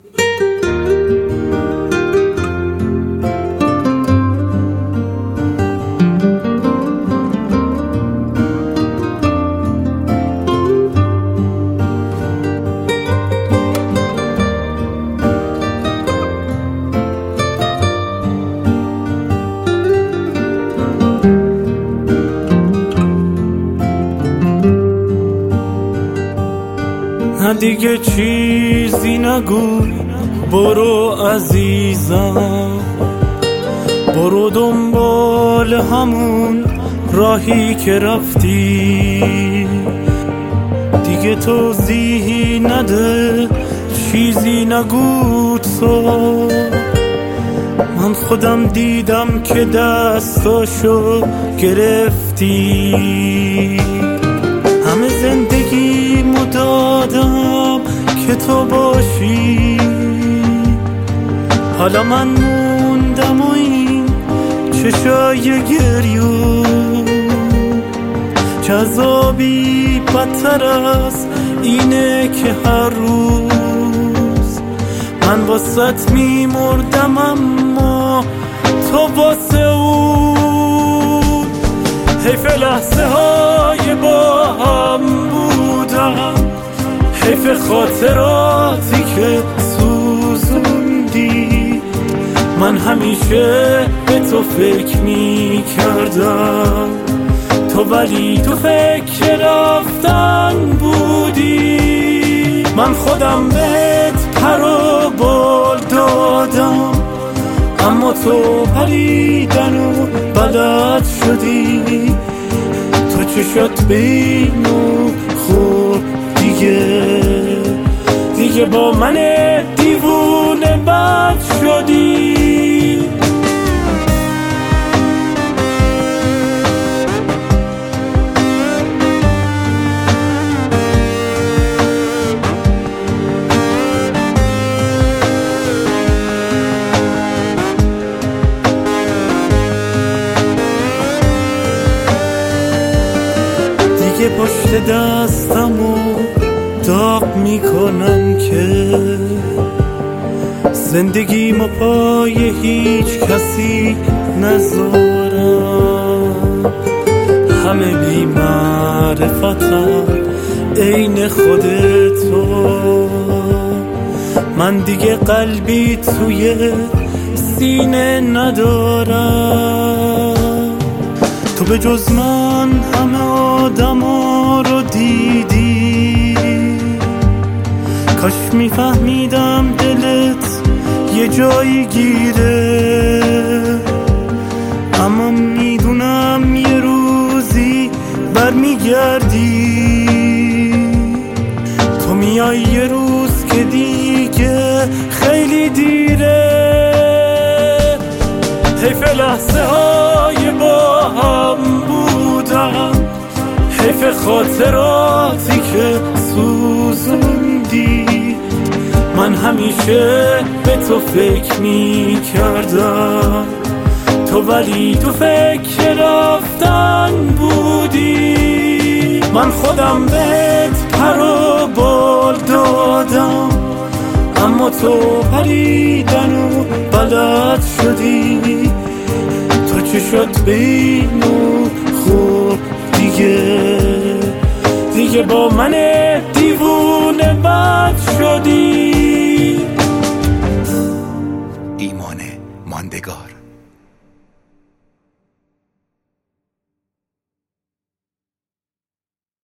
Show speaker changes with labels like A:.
A: دیگه چیزی نگو، برو عزیزم، برو دنبال همون راهی که رفتی. دیگه توضیحی نده، چیزی نگو تو. من خودم دیدم که دستاشو گرفتی. همه زندگیمو دادم که تو باشی. حالا من موندم و این چشای گریون جذابی بدتر از اینه که هر روز من واسط میمردم، اما تو واسه اون. حیف لحظه های با هم بودم، حیف خاطراتی که سوزوندی. من همیشه به تو فکر می کردم، تو ولی تو فکر رفتن بودی. من خودم بهت پر و بال دادم، اما تو پریدن و بلد شدی. تو چشات بینو خود دیگه با من دیوونه بد شدی. دیگه پشت دستمو داغ میکنم که زندگیمو پای هیچ کسی نذارم. همه بی معرفتم عین خودتو. من دیگه قلبی توی سینه ندارم. تو به جز من همه آدما رو دیدی. کاش میفهمیدم دلت یه جایی گیره، اما میدونم یه روزی برمیگردی. تو میای یه روز که دیگه خیلی دیره. حیف لحظه های با هم بودم، حیف خاطراتی که سوزوندی. من همیشه به تو فکر می کردم، تو ولی تو فکر رفتن بودی. من خودم بهت پر و بال دادم، اما تو پریدن و بلد شدی. تو چشات بینو خوب دیگه با من دیوونه بد شدی.
B: ایمان ماندگار.